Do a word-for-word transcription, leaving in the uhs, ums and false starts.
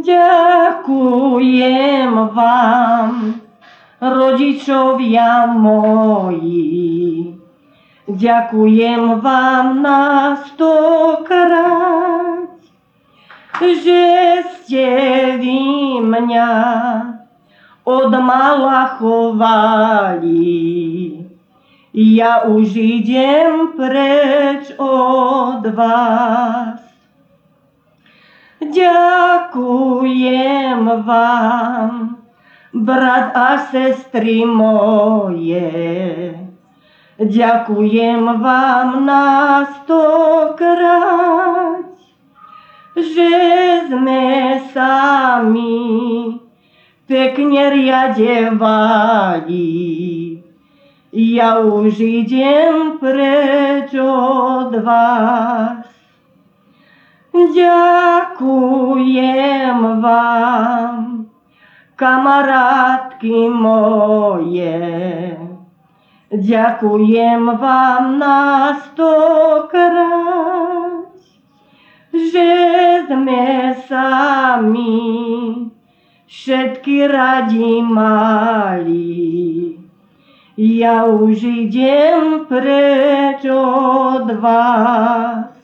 Ďakujem vám, rodičovia moji, ďakujem vám na stokrát, že ste vy mňa od mala chovali. Ja už idem preč od vás. Ďakujem vám, brat a sestry moje, ďakujem vám na stokrát, že sme sami pekne riadevali. Ja už idem preč od vás. Ďakujem vám, kamarátky moje, ďakujem vám na stokrát, že sme sami všetky radi mali. Ja už idem preč od vás.